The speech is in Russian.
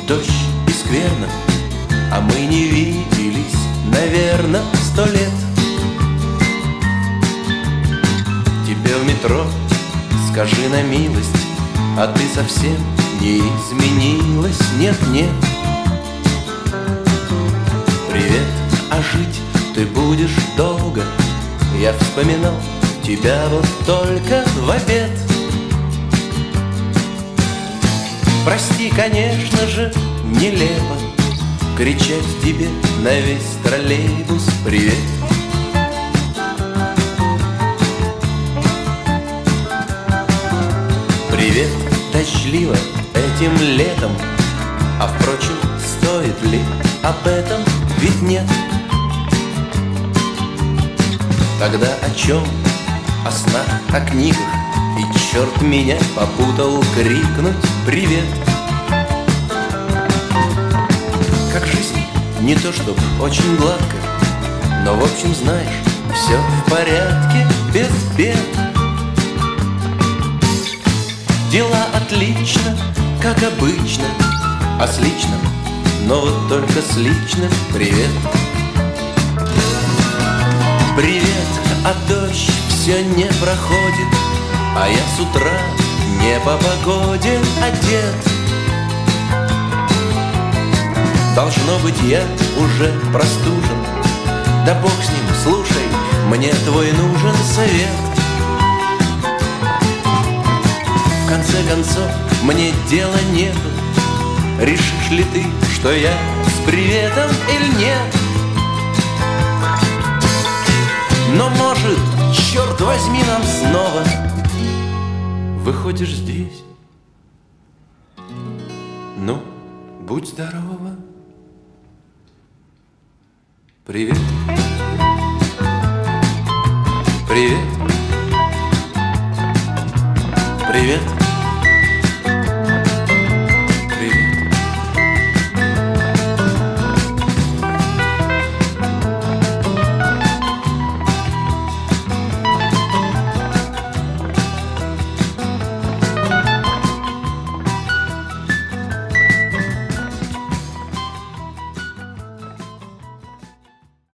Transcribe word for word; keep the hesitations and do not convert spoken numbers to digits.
дождь и скверно, а мы не виделись, наверно, сто лет. Тебе в метро скажи на милость, а ты совсем не изменилась, нет-нет. Привет, а жить ты будешь долго, я вспоминал тебя вот только в обед. Прости, конечно же, нелепо кричать тебе на весь троллейбус привет. Привет, дождливо этим летом, а впрочем, стоит ли об этом, ведь нет. Тогда о чем? О снах, о книгах, и черт меня попутал крикнуть привет. Как жизнь, не то чтоб очень гладко, но в общем знаешь, все в порядке, без бед. Дела отлично, как обычно, а с личным, но вот только с личным привет. Привет, а дождь все не проходит, а я с утра не по погоде одет. Должно быть, я уже простужен, да бог с ним, слушай, мне твой нужен совет. В конце концов, мне дела нету, решишь ли ты, что я с приветом или нет. Но может, черт возьми, нам снова выходишь здесь. Ну, будь здорова. Привет. Привет. Привет.